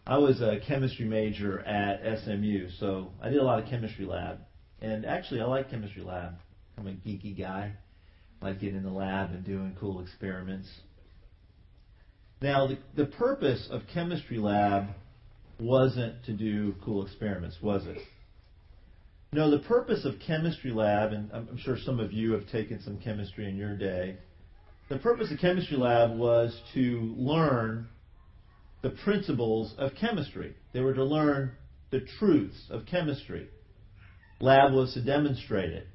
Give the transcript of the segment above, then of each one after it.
I was a chemistry major at SMU, so I did a lot of chemistry lab. And actually, I like chemistry lab. I'm a geeky guy. I like getting in the lab and doing cool experiments. Now, the purpose of chemistry lab wasn't to do cool experiments, was it? No, the purpose of chemistry lab, and I'm sure some of you have taken some chemistry in your day, the purpose of chemistry lab was to learn the principles of chemistry. They were to learn the truths of chemistry. Lab was to demonstrate it.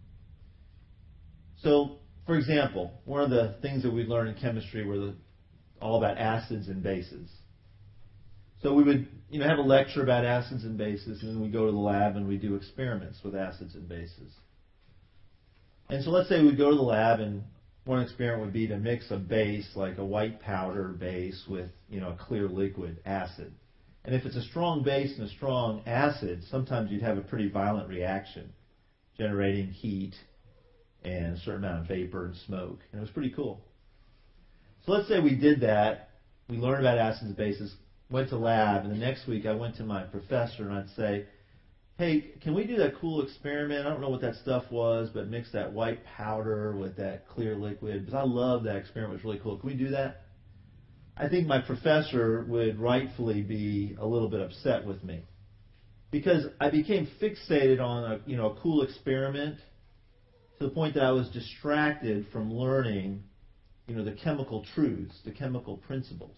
So, for example, one of the things that we learned in chemistry were all about acids and bases. So we would, have a lecture about acids and bases, and then we go to the lab and we do experiments with acids and bases. And so let's say we go to the lab, and one experiment would be to mix a base, like a white powder base, with a clear liquid, acid. And if it's a strong base and a strong acid, sometimes you'd have a pretty violent reaction, generating heat and a certain amount of vapor and smoke. And it was pretty cool. So let's say we did that. We learned about acids and bases, went to lab, and the next week I went to my professor and I'd say, hey, can we do that cool experiment? I don't know what that stuff was, but mix that white powder with that clear liquid. Because I love that experiment. It was really cool. Can we do that? I think my professor would rightfully be a little bit upset with me. Because I became fixated on a cool experiment to the point that I was distracted from learning, the chemical truths, the chemical principles.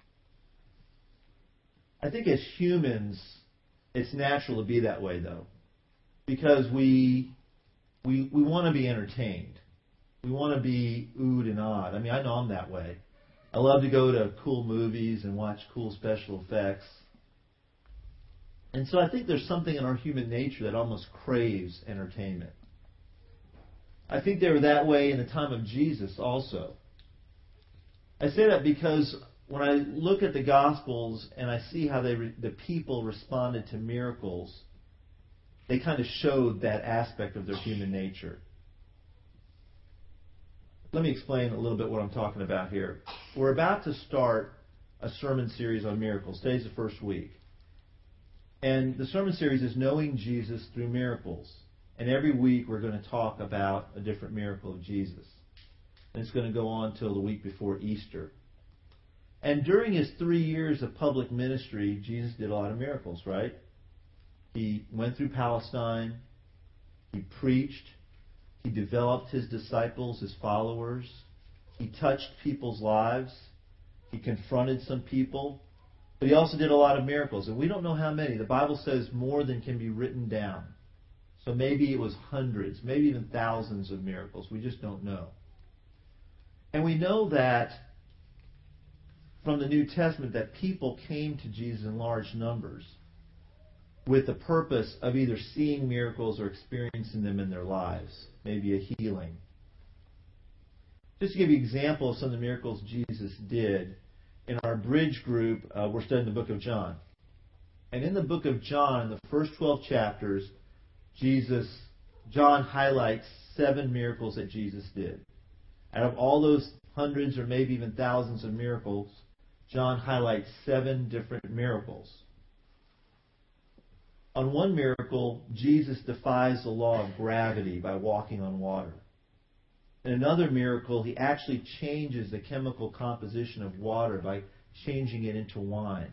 I think as humans, it's natural to be that way, though, because we want to be entertained. We want to be oohed and awed. I mean, I know I'm that way. I love to go to cool movies and watch cool special effects. And so I think there's something in our human nature that almost craves entertainment. I think they were that way in the time of Jesus also. I say that because when I look at the Gospels and I see how the people responded to miracles, they kind of showed that aspect of their human nature. Let me explain a little bit what I'm talking about here. We're about to start a sermon series on miracles. Today's the first week. And the sermon series is Knowing Jesus Through Miracles. And every week we're going to talk about a different miracle of Jesus. And it's going to go on till the week before Easter. And during his 3 years of public ministry, Jesus did a lot of miracles, right? He went through Palestine. He preached. He developed his disciples, his followers. He touched people's lives. He confronted some people. But he also did a lot of miracles. And we don't know how many. The Bible says more than can be written down. So maybe it was hundreds, maybe even thousands of miracles. We just don't know. And we know that from the New Testament that people came to Jesus in large numbers with the purpose of either seeing miracles or experiencing them in their lives, maybe a healing. Just to give you an example of some of the miracles Jesus did, in our bridge group, we're studying the book of John. And in the book of John, in the first 12 chapters, John highlights 7 miracles that Jesus did. Out of all those hundreds or maybe even thousands of miracles, John highlights 7 different miracles. On one miracle, Jesus defies the law of gravity by walking on water. In another miracle, he actually changes the chemical composition of water by changing it into wine.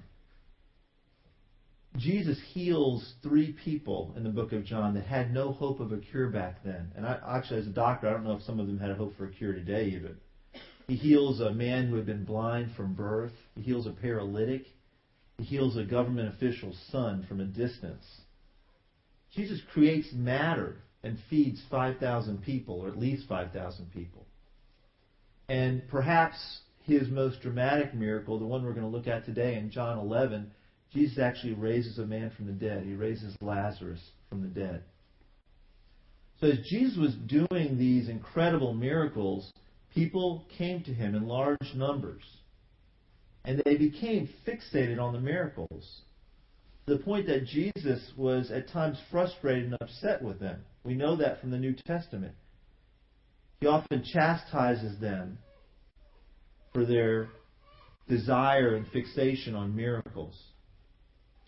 Jesus heals 3 people in the book of John that had no hope of a cure back then. And actually, as a doctor, I don't know if some of them had a hope for a cure today even. He heals a man who had been blind from birth. He heals a paralytic. He heals a government official's son from a distance. Jesus creates matter and feeds 5,000 people, or at least 5,000 people. And perhaps his most dramatic miracle, the one we're going to look at today in John 11, Jesus actually raises a man from the dead. He raises Lazarus from the dead. So as Jesus was doing these incredible miracles, people came to him in large numbers. And they became fixated on the miracles, to the point that Jesus was at times frustrated and upset with them. We know that from the New Testament. He often chastises them for their desire and fixation on miracles.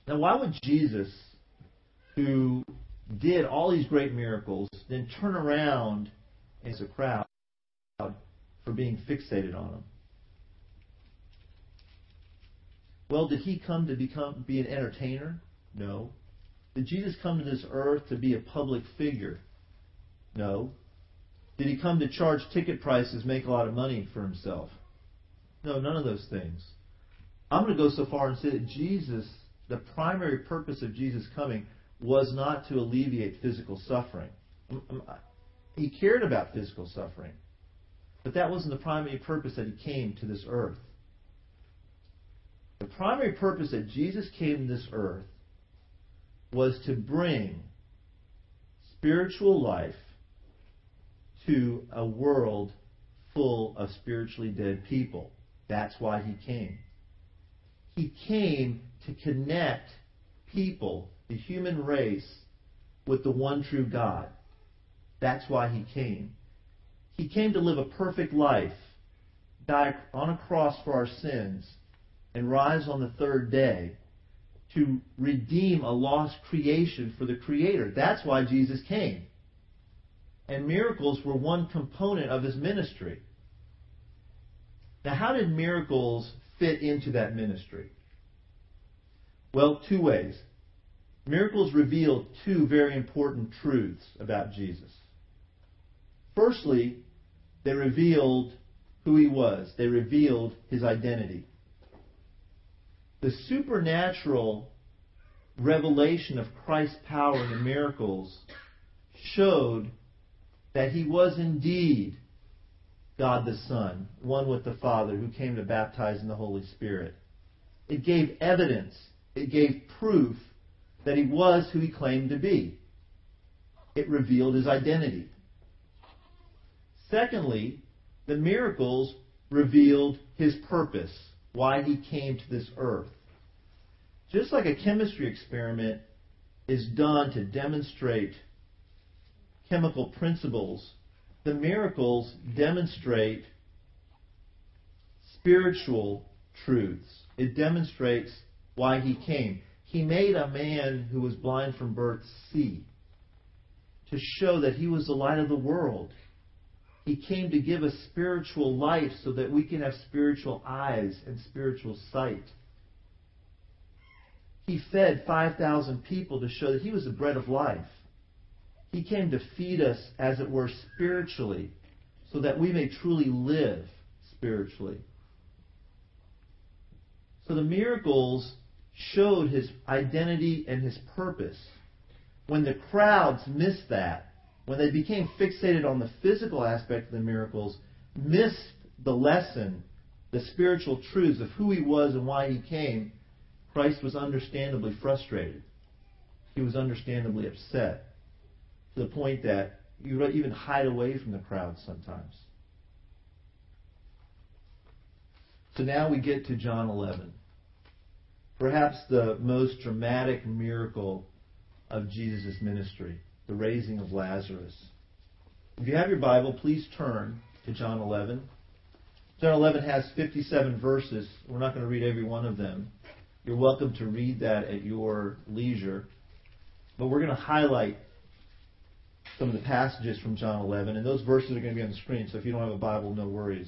Now, why would Jesus, who did all these great miracles, then turn around as a crowd for being fixated on him? Well, did he come to be an entertainer? No. Did Jesus come to this earth to be a public figure? No. Did he come to charge ticket prices, make a lot of money for himself? No, none of those things. I'm going to go so far and say that Jesus, the primary purpose of Jesus coming was not to alleviate physical suffering. He cared about physical suffering. But that wasn't the primary purpose that he came to this earth. The primary purpose that Jesus came to this earth was to bring spiritual life to a world full of spiritually dead people. That's why he came. He came to connect people, the human race, with the one true God. That's why he came. He came to live a perfect life, die on a cross for our sins, and rise on the third day to redeem a lost creation for the Creator. That's why Jesus came. And miracles were one component of his ministry. Now, how did miracles fit into that ministry? Well, two ways. Miracles revealed two very important truths about Jesus. Firstly, they revealed who he was. They revealed his identity. The supernatural revelation of Christ's power in the miracles showed that he was indeed God the Son, one with the Father, who came to baptize in the Holy Spirit. It gave evidence, it gave proof that he was who he claimed to be. It revealed his identity. Secondly, the miracles revealed his purpose, why he came to this earth. Just like a chemistry experiment is done to demonstrate chemical principles, the miracles demonstrate spiritual truths. It demonstrates why he came. He made a man who was blind from birth see, to show that he was the light of the world. He came to give us spiritual life so that we can have spiritual eyes and spiritual sight. He fed 5,000 people to show that he was the bread of life. He came to feed us, as it were, spiritually, so that we may truly live spiritually. So the miracles showed his identity and his purpose. When the crowds missed that, when they became fixated on the physical aspect of the miracles, missed the lesson, the spiritual truths of who he was and why he came, Christ was understandably frustrated. He was understandably upset, to the point that you would even hide away from the crowd sometimes. So now we get to John 11. Perhaps the most dramatic miracle of Jesus' ministry, the raising of Lazarus. If you have your Bible, please turn to John 11. John 11 has 57 verses. We're not going to read every one of them. You're welcome to read that at your leisure. But we're going to highlight some of the passages from John 11, and those verses are going to be on the screen, so if you don't have a Bible, no worries.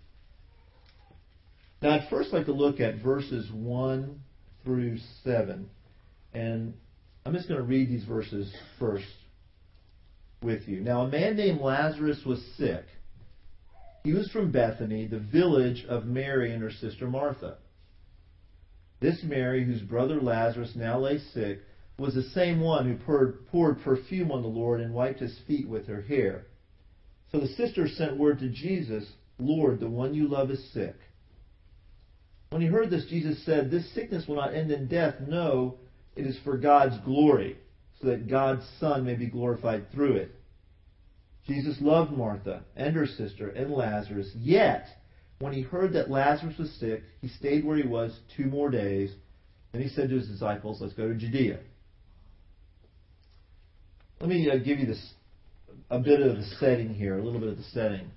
Now, I'd first like to look at verses 1 through 7, and I'm just going to read these verses first with you. Now, a man named Lazarus was sick. He was from Bethany, the village of Mary and her sister Martha. This Mary, whose brother Lazarus now lay sick, was the same one who poured perfume on the Lord and wiped his feet with her hair. So the sisters sent word to Jesus, "Lord, the one you love is sick." When he heard this, Jesus said, "This sickness will not end in death. No, it is for God's glory, so that God's Son may be glorified through it." Jesus loved Martha and her sister and Lazarus. Yet, when he heard that Lazarus was sick, he stayed where he was 2 more days. Then he said to his disciples, "Let's go to Judea." Let me give you a bit of the setting here, a little bit of the setting.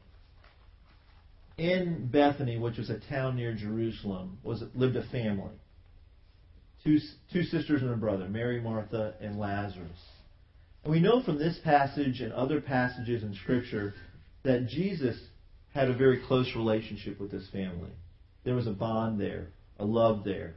In Bethany, which was a town near Jerusalem, lived a family. two sisters and a brother, Mary, Martha, and Lazarus. And we know from this passage and other passages in Scripture that Jesus had a very close relationship with his family. There was a bond there, a love there.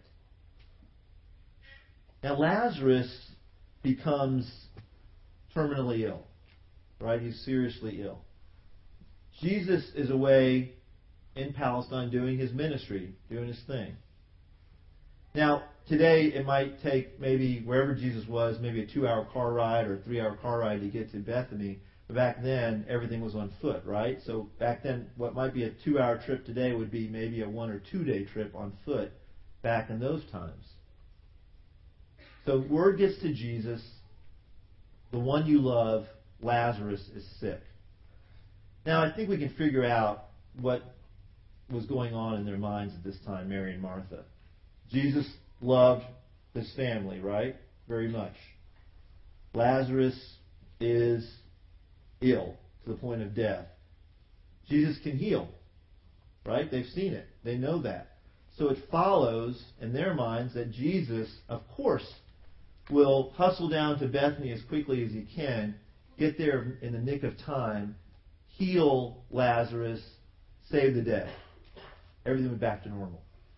Now Lazarus becomes terminally ill, right? He's seriously ill. Jesus is away in Palestine doing his ministry, doing his thing. Now, today it might take maybe wherever Jesus was, maybe a 2-hour car ride or a 3-hour car ride to get to Bethany. But back then, everything was on foot, right? So back then, what might be a 2-hour trip today would be maybe a 1 or 2 day trip on foot back in those times. So word gets to Jesus, the one you love, Lazarus, is sick. Now, I think we can figure out what was going on in their minds at this time, Mary and Martha. Jesus loved this family, right? Very much. Lazarus is ill to the point of death. Jesus can heal, right? They've seen it. They know that. So it follows in their minds that Jesus, of course, will hustle down to Bethany as quickly as he can, get there in the nick of time, heal Lazarus, save the day. Everything went back to normal.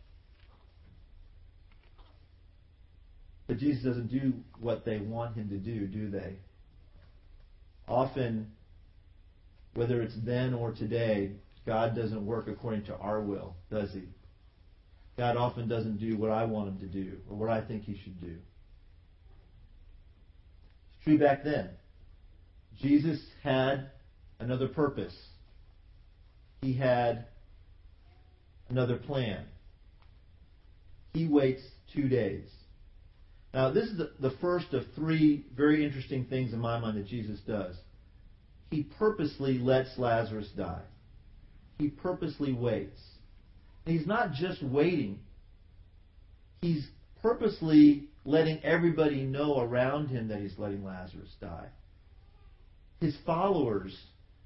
But Jesus doesn't do what they want him to do they? Often, whether it's then or today, God doesn't work according to our will, does he? God often doesn't do what I want him to do or what I think he should do. It's true back then. Jesus had another purpose. He had another plan. He waits 2 days. Now, this is the first of 3 very interesting things in my mind that Jesus does. He purposely lets Lazarus die. He purposely waits. And he's not just waiting. He's purposely letting everybody know around him that he's letting Lazarus die. His followers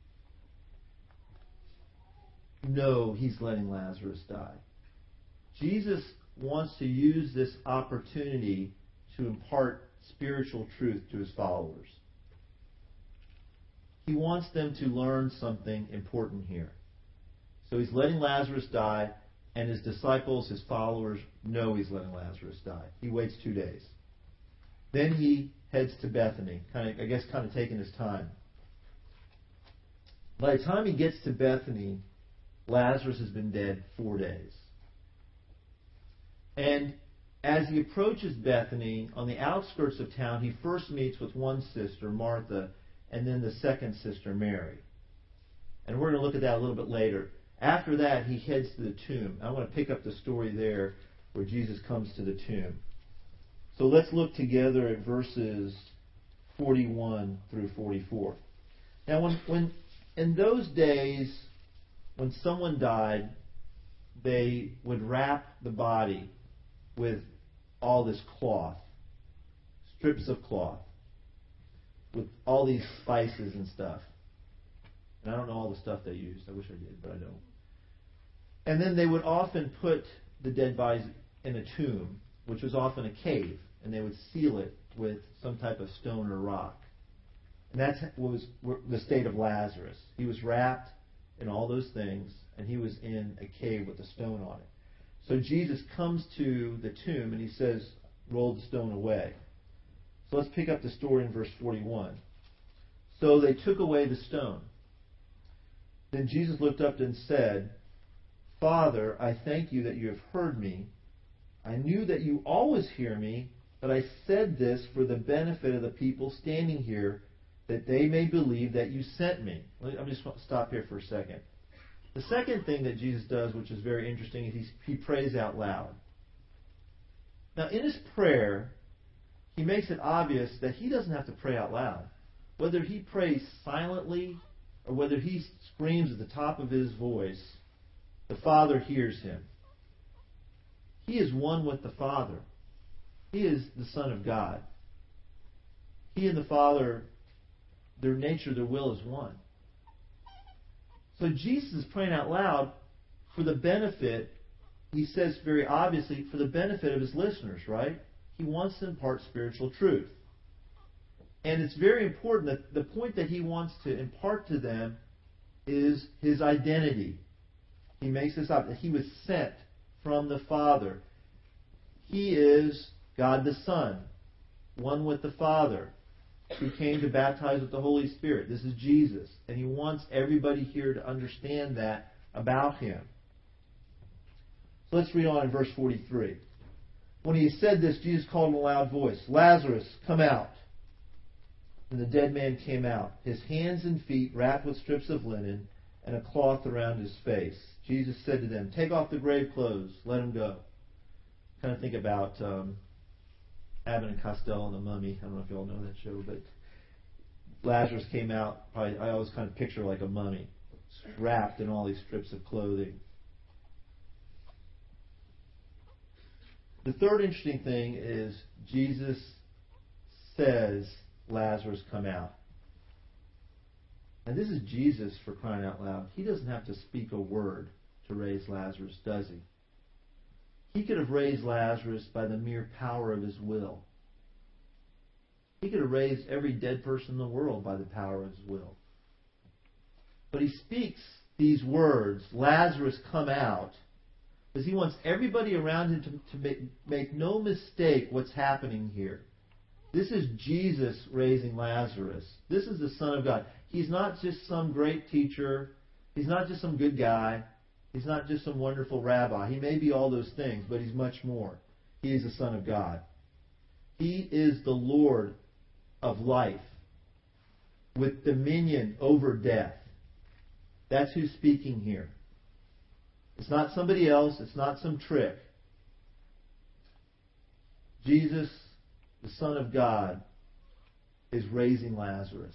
know he's letting Lazarus die. Jesus wants to use this opportunity to impart spiritual truth to his followers. He wants them to learn something important here. So he's letting Lazarus die, and his disciples, his followers, know he's letting Lazarus die. He waits 2 days. Then he heads to Bethany, kind of taking his time. By the time he gets to Bethany, Lazarus has been dead 4 days. And as he approaches Bethany, on the outskirts of town, he first meets with one sister, Martha, and then the second sister, Mary. And we're going to look at that a little bit later. After that, he heads to the tomb. I want to pick up the story there where Jesus comes to the tomb. So let's look together at verses 41 through 44. Now, when in those days, when someone died, they would wrap the body with all this cloth, strips of cloth, with all these spices and stuff. And I don't know all the stuff they used. I wish I did, but I don't. And then they would often put the dead bodies in a tomb, which was often a cave, and they would seal it with some type of stone or rock. And that was the state of Lazarus. He was wrapped in all those things, and he was in a cave with a stone on it. So Jesus comes to the tomb, and he says, roll the stone away. So let's pick up the story in verse 41. So they took away the stone. Then Jesus looked up and said, Father, I thank you that you have heard me. I knew that you always hear me, but I said this for the benefit of the people standing here, that they may believe that you sent me. I'm just going to stop here for a second. The second thing that Jesus does, which is very interesting, is he prays out loud. Now, in his prayer, he makes it obvious that he doesn't have to pray out loud. Whether he prays silently or whether he screams at the top of his voice, the Father hears him. He is one with the Father. He is the Son of God. He and the Father, their nature, their will is one. So Jesus is praying out loud for the benefit, he says very obviously, for the benefit of his listeners, right? He wants to impart spiritual truth. And it's very important that the point that he wants to impart to them is his identity. He makes this up, that he was sent from the Father. He is God the Son, one with the Father, who came to baptize with the Holy Spirit. This is Jesus. And he wants everybody here to understand that about him. So let's read on in verse 43. When he said this, Jesus called in a loud voice, "Lazarus, come out." And the dead man came out, his hands and feet wrapped with strips of linen and a cloth around his face. Jesus said to them, "Take off the grave clothes, let him go." Kind of think about Abbott and Costello and the Mummy. I don't know if you all know that show, but Lazarus came out. I always kind of picture like a mummy, wrapped in all these strips of clothing. The third interesting thing is Jesus says, "Lazarus, come out." And this is Jesus, for crying out loud. He doesn't have to speak a word to raise Lazarus, does he? He could have raised Lazarus by the mere power of his will. He could have raised every dead person in the world by the power of his will. But he speaks these words, "Lazarus, come out," because he wants everybody around him to make no mistake what's happening here. This is Jesus raising Lazarus. This is the Son of God. He's not just some great teacher. He's not just some good guy. He's not just some wonderful rabbi. He may be all those things, but he's much more. He is the Son of God. He is the Lord of life with dominion over death. That's who's speaking here. It's not somebody else. It's not some trick. Jesus, the Son of God, is raising Lazarus.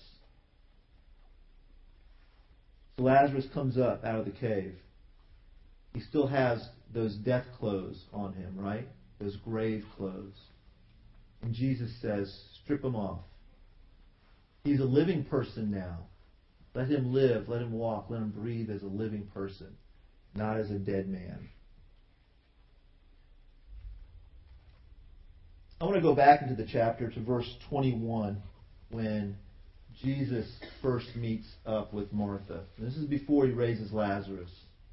So Lazarus comes up out of the cave. He still has those death clothes on him, right? Those grave clothes. And Jesus says, strip them off. He's a living person now. Let him live, let him walk, let him breathe as a living person, not as a dead man. I want to go back into the chapter to verse 21 when Jesus first meets up with Martha. This is before he raises Lazarus.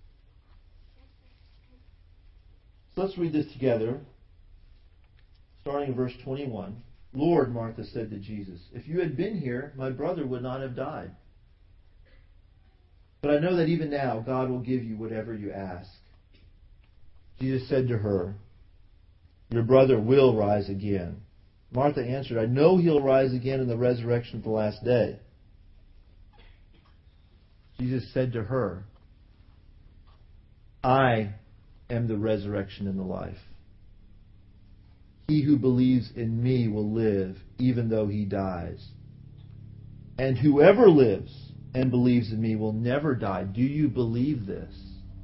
So let's read this together. Starting in verse 21. "Lord," Martha said to Jesus, "if you had been here, my brother would not have died. But I know that even now God will give you whatever you ask." Jesus said to her, "Your brother will rise again." Martha answered, "I know he'll rise again in the resurrection of the last day." Jesus said to her, "I am the resurrection and the life. He who believes in me will live even though he dies. And whoever lives and believes in me will never die. Do you believe this?"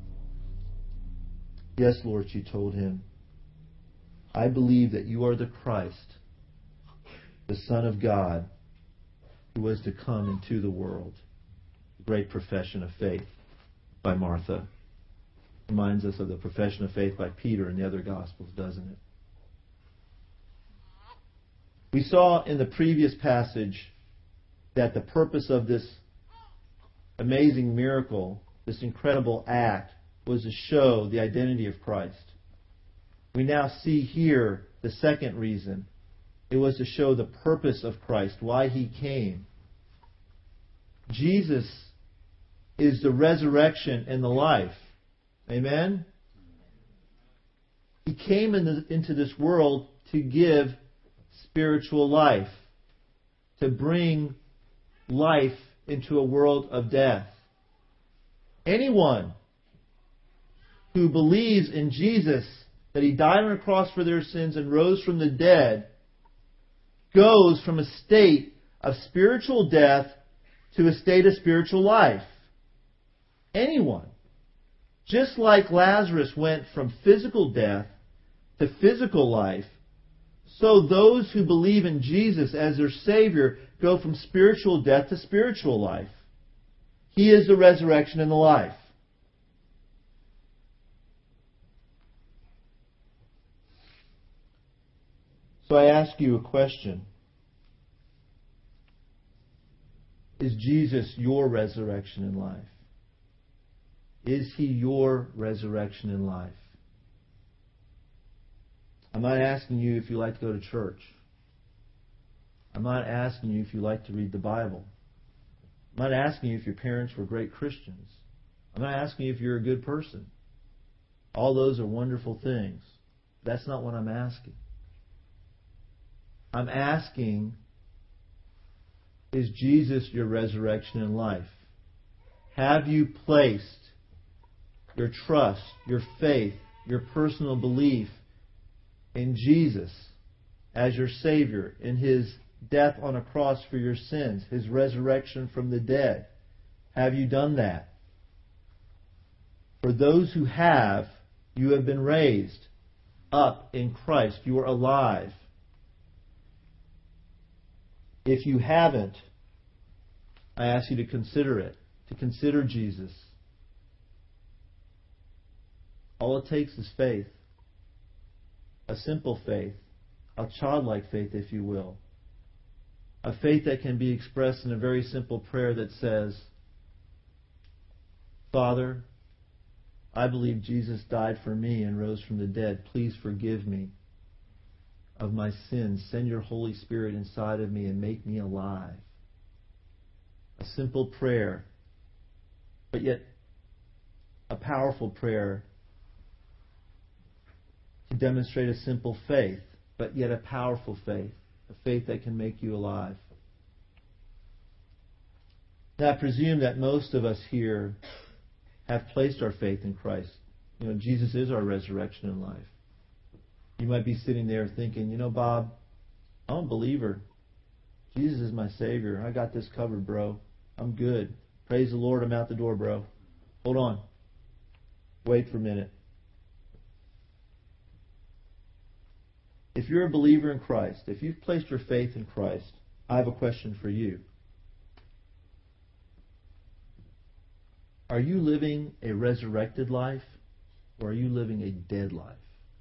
"Yes, Lord," she told him. "I believe that you are the Christ, the Son of God, who was to come into the world." A great profession of faith by Martha. Reminds us of the profession of faith by Peter in the other Gospels, doesn't it? We saw in the previous passage that the purpose of this amazing miracle, this incredible act, was to show the identity of Christ. We now see here the second reason. It was to show the purpose of Christ, why he came. Jesus is the resurrection and the life. Amen? He came into this world to give spiritual life, to bring life into a world of death. Anyone who believes in Jesus, that he died on a cross for their sins and rose from the dead, goes from a state of spiritual death to a state of spiritual life. Anyone. Just like Lazarus went from physical death to physical life, so those who believe in Jesus as their Savior go from spiritual death to spiritual life. He is the resurrection and the life. So I ask you a question. Is Jesus your resurrection in life? Is He your resurrection in life? I'm not asking you if you like to go to church. I'm not asking you if you like to read the Bible. I'm not asking you if your parents were great Christians. I'm not asking you if you're a good person. All those are wonderful things. That's not what I'm asking. I'm asking, is Jesus your resurrection in life? Have you placed your trust, your faith, your personal belief in Jesus as your Savior, in His death on a cross for your sins, His resurrection from the dead? Have you done that? For those who have, you have been raised up in Christ. You are alive. If you haven't, I ask you to consider it, to consider Jesus. All it takes is faith. A simple faith, a childlike faith, if you will. A faith that can be expressed in a very simple prayer that says, Father, I believe Jesus died for me and rose from the dead. Please forgive me of my sins. Send your Holy Spirit inside of me and make me alive. A simple prayer, but yet a powerful prayer to demonstrate a simple faith, but yet a powerful faith, a faith that can make you alive. Now, I presume that most of us here have placed our faith in Christ. Jesus is our resurrection in life. You might be sitting there thinking, Bob, I'm a believer. Jesus is my Savior. I got this covered, bro. I'm good. Praise the Lord, I'm out the door, bro. Hold on. Wait for a minute. If you're a believer in Christ, if you've placed your faith in Christ, I have a question for you. Are you living a resurrected life, or are you living a dead life?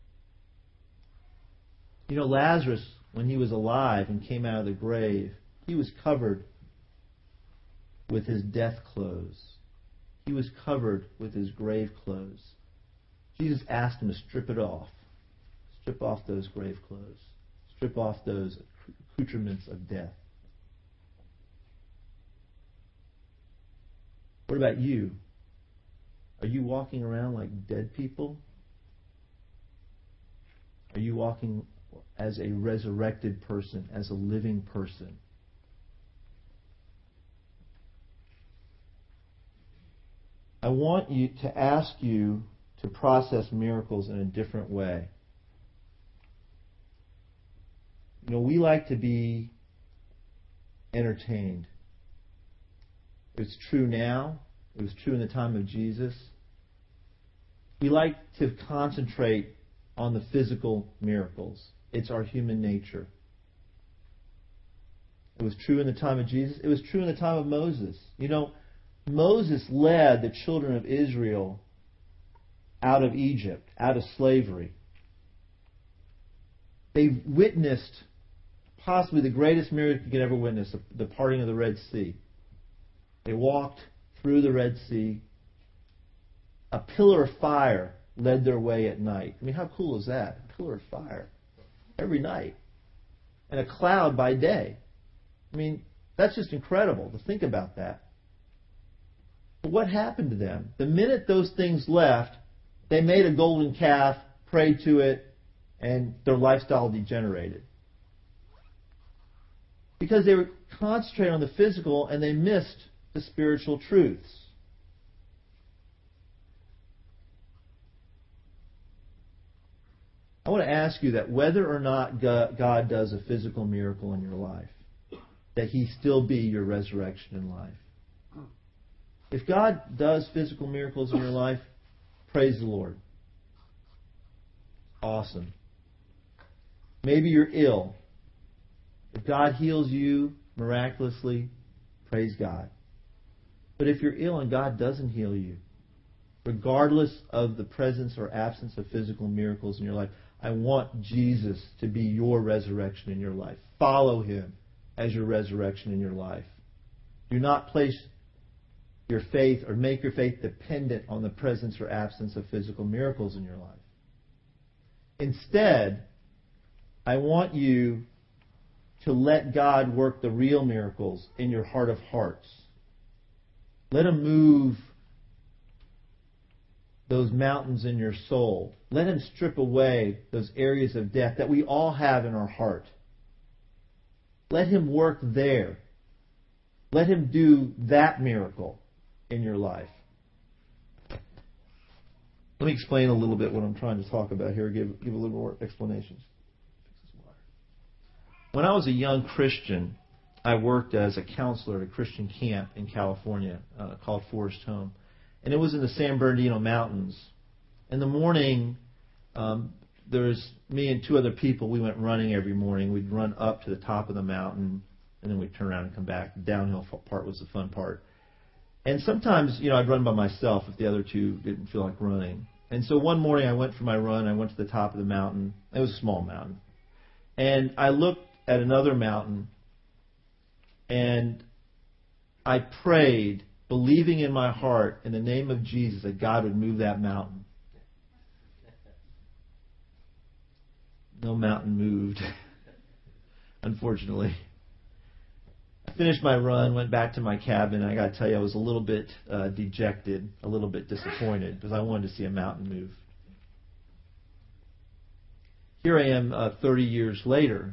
Lazarus, when he was alive and came out of the grave, he was covered with his death clothes. He was covered with his grave clothes. Jesus asked him to strip it off. Strip off those grave clothes. Strip off those accoutrements of death. What about you? Are you walking around like dead people? Are you walking as a resurrected person, as a living person? I want you to ask you to process miracles in a different way. We like to be entertained. It's true now. It was true in the time of Jesus. We like to concentrate on the physical miracles. It's our human nature. It was true in the time of Jesus. It was true in the time of Moses. Moses led the children of Israel out of Egypt, out of slavery. They witnessed possibly the greatest miracle you could ever witness, the parting of the Red Sea. They walked through the Red Sea. A pillar of fire led their way at night. How cool is that? A pillar of fire every night. And a cloud by day. That's just incredible to think about that. But what happened to them? The minute those things left, they made a golden calf, prayed to it, and their lifestyle degenerated. Because they were concentrating on the physical and they missed the spiritual truths. I want to ask you that whether or not God does a physical miracle in your life, that He still be your resurrection in life. If God does physical miracles in your life, praise the Lord. Awesome. Maybe you're ill. If God heals you miraculously, praise God. But if you're ill and God doesn't heal you, regardless of the presence or absence of physical miracles in your life, I want Jesus to be your resurrection in your life. Follow Him as your resurrection in your life. Do not place your faith or make your faith dependent on the presence or absence of physical miracles in your life. Instead, I want you to let God work the real miracles in your heart of hearts. Let Him move those mountains in your soul. Let Him strip away those areas of death that we all have in our heart. Let Him work there. Let Him do that miracle in your life. Let me explain a little bit what I'm trying to talk about here. Give a little more explanations. When I was a young Christian, I worked as a counselor at a Christian camp in California called Forest Home. And it was in the San Bernardino Mountains. In the morning, there was me and two other people. We went running every morning. We'd run up to the top of the mountain, and then we'd turn around and come back. The downhill part was the fun part. And sometimes, I'd run by myself if the other two didn't feel like running. And so one morning I went for my run. I went to the top of the mountain. It was a small mountain. And I looked at another mountain, and I prayed, believing in my heart, in the name of Jesus, that God would move that mountain. No mountain moved, unfortunately. I finished my run, went back to my cabin, and I got to tell you, I was a little bit dejected, a little bit disappointed, because I wanted to see a mountain move. Here I am 30 years later,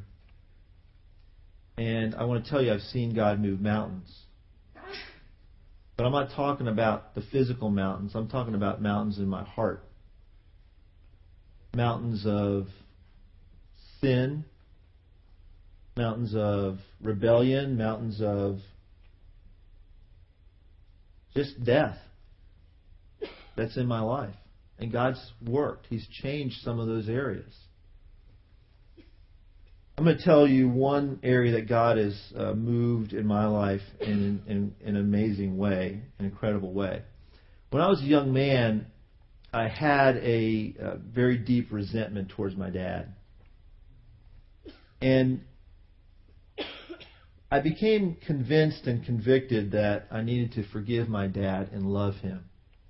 and I want to tell you, I've seen God move mountains. But I'm not talking about the physical mountains. I'm talking about mountains in my heart. Mountains of sin, mountains of rebellion, mountains of just death that's in my life. And God's worked. He's changed some of those areas. I'm going to tell you one area that God has moved in my life in an amazing way, an incredible way. When I was a young man, I had a very deep resentment towards my dad. And I became convinced and convicted that I needed to forgive my dad and love him.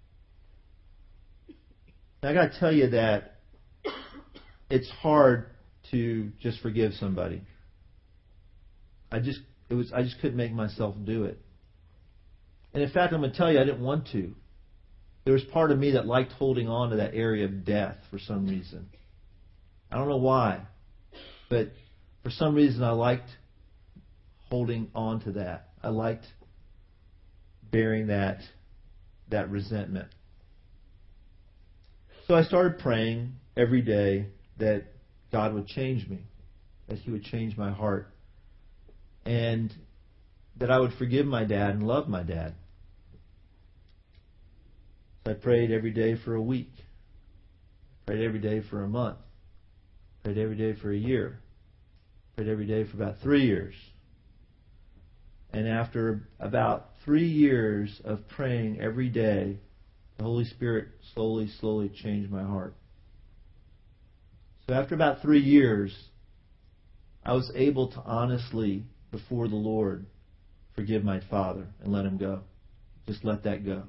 And I got to tell you that it's hard to just forgive somebody. I just couldn't make myself do it. And in fact, I'm going to tell you, I didn't want to. There was part of me that liked holding on to that area of death for some reason. I don't know why, but for some reason I liked holding on to that. I liked bearing that resentment. So I started praying every day that God would change me, that He would change my heart, and that I would forgive my dad and love my dad. So I prayed every day for a week, prayed every day for a month, prayed every day for a year, prayed every day for about 3 years. And after about 3 years of praying every day, the Holy Spirit slowly changed my heart. So after about 3 years, I was able to honestly, before the Lord, forgive my father and let him go. Just let that go.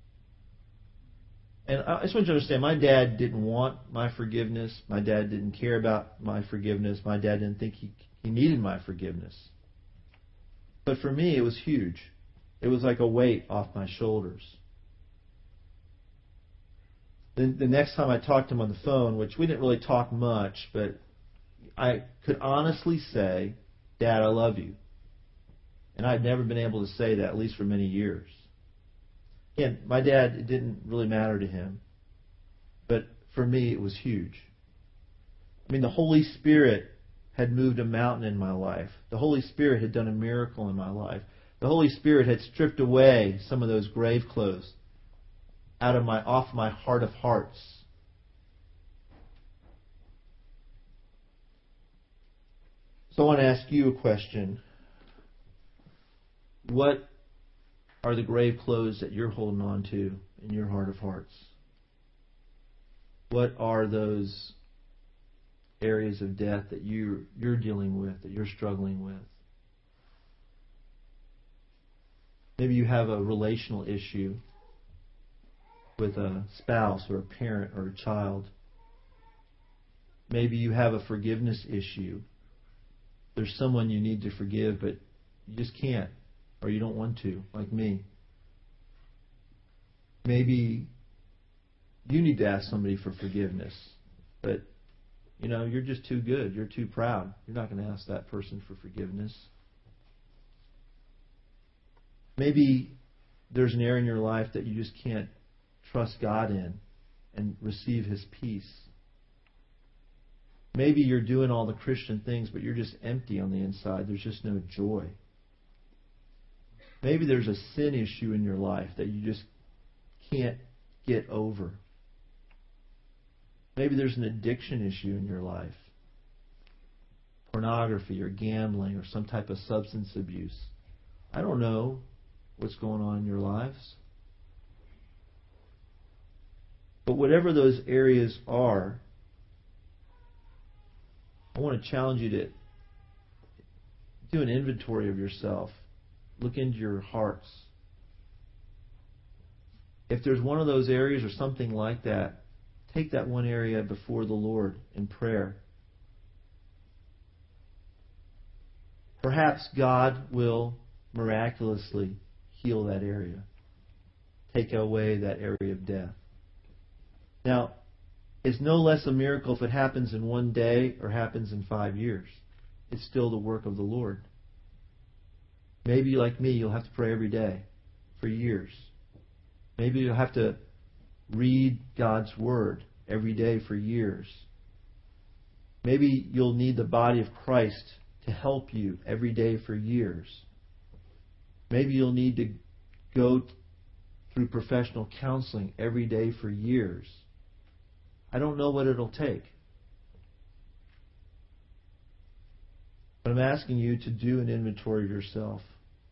And I just want you to understand, my dad didn't want my forgiveness. My dad didn't care about my forgiveness. My dad didn't think he needed my forgiveness. But for me, it was huge. It was like a weight off my shoulders. The next time I talked to him on the phone, which we didn't really talk much, but I could honestly say, Dad, I love you. And I'd never been able to say that, at least for many years. Again, my dad, it didn't really matter to him. But for me, it was huge. I mean, the Holy Spirit had moved a mountain in my life. The Holy Spirit had done a miracle in my life. The Holy Spirit had stripped away some of those grave clothes off my heart of hearts. So I want to ask you a question. What are the grave clothes that you're holding on to in your heart of hearts? What are those areas of death that you're dealing with, that you're struggling with. Maybe you have a relational issue with a spouse or a parent or a child. Maybe you have a forgiveness issue. There's someone you need to forgive, but you just can't, or you don't want to, like me. Maybe you need to ask somebody for forgiveness, but you're just too good. You're too proud. You're not going to ask that person for forgiveness. Maybe there's an area in your life that you just can't trust God in and receive His peace. Maybe you're doing all the Christian things, but you're just empty on the inside. There's just no joy. Maybe there's a sin issue in your life that you just can't get over. Maybe there's an addiction issue in your life. Pornography or gambling or some type of substance abuse. I don't know what's going on in your lives. But whatever those areas are, I want to challenge you to do an inventory of yourself. Look into your hearts. If there's one of those areas or something like that, take that one area before the Lord in prayer. Perhaps God will miraculously heal that area. Take away that area of death. Now, it's no less a miracle if it happens in one day or happens in 5 years. It's still the work of the Lord. Maybe, like me, you'll have to pray every day for years. Maybe you'll have to read God's Word every day for years. Maybe you'll need the body of Christ to help you every day for years. Maybe you'll need to go through professional counseling every day for years. I don't know what it'll take. But I'm asking you to do an inventory of yourself.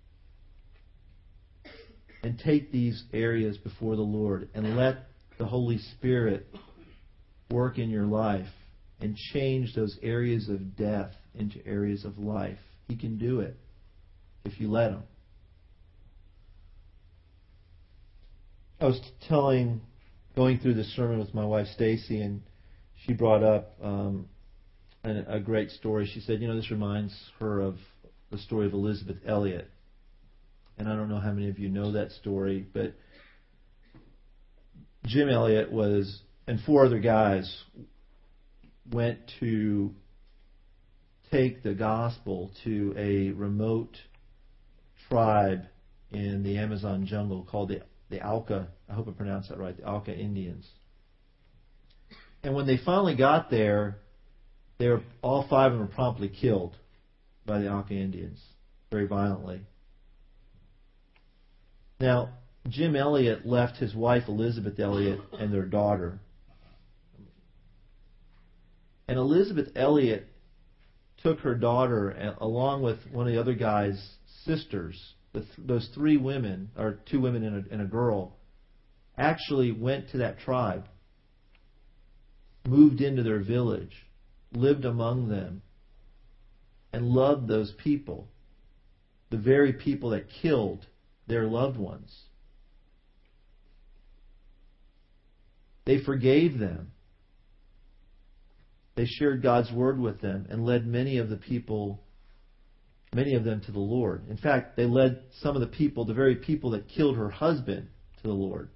And take these areas before the Lord and let the Holy Spirit work in your life and change those areas of death into areas of life. He can do it if you let Him. I was going through this sermon with my wife Stacy, and she brought up a great story. She said, this reminds her of the story of Elisabeth Elliot. And I don't know how many of you know that story, but Jim Elliot and 4 other guys went to take the gospel to a remote tribe in the Amazon jungle called the Auca, I hope I pronounced that right, the Auca Indians. And when they finally got there, all 5 of them were promptly killed by the Auca Indians, very violently. Now, Jim Elliot left his wife Elisabeth Elliot and their daughter. And Elisabeth Elliot took her daughter along with one of the other guy's sisters. Those 3 women, or 2 women and a girl, actually went to that tribe, moved into their village, lived among them, and loved those people, the very people that killed their loved ones. They forgave them. They shared God's Word with them and led many of them to the Lord. In fact, they led some of the very people that killed her husband, to the Lord.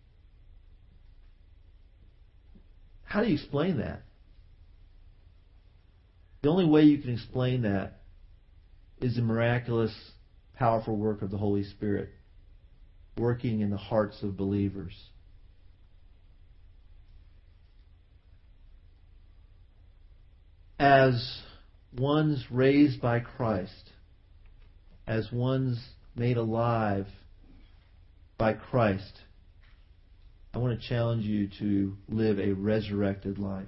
How do you explain that? The only way you can explain that is the miraculous, powerful work of the Holy Spirit working in the hearts of believers. As ones raised by Christ, as ones made alive by Christ, I want to challenge you to live a resurrected life.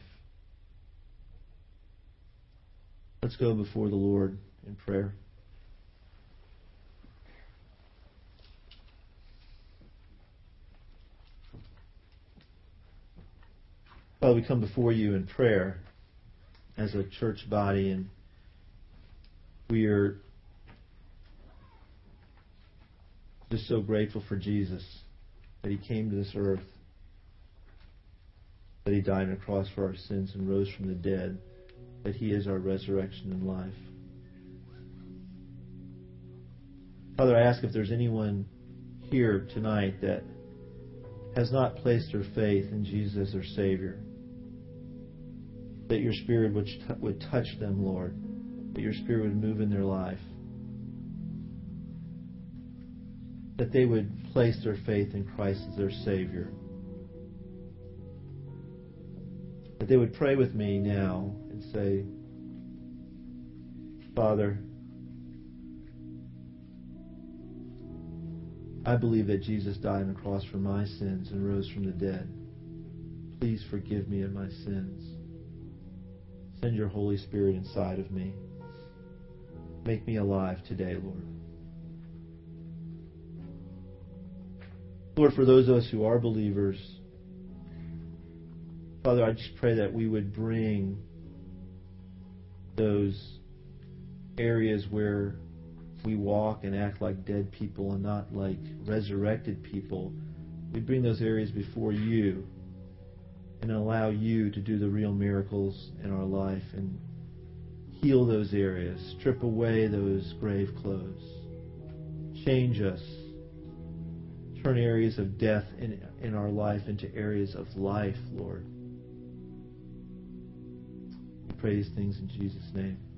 Let's go before the Lord in prayer. Father, we come before you in prayer, as a church body, and we are just so grateful for Jesus, that He came to this earth, that He died on a cross for our sins and rose from the dead, that He is our resurrection and life. Father, I ask if there's anyone here tonight that has not placed their faith in Jesus as their Savior, that Your Spirit would touch them, Lord, that Your Spirit would move in their life, that they would place their faith in Christ as their Savior, that they would pray with me now and say, Father, I believe that Jesus died on the cross for my sins and rose from the dead. Please forgive me of my sins. Send Your Holy Spirit inside of me. Make me alive today, Lord. Lord, for those of us who are believers, Father, I just pray that we would bring those areas where we walk and act like dead people and not like resurrected people. We bring those areas before You and allow You to do the real miracles in our life and heal those areas, strip away those grave clothes, change us, turn areas of death in our life into areas of life, Lord. We pray these things in Jesus' name.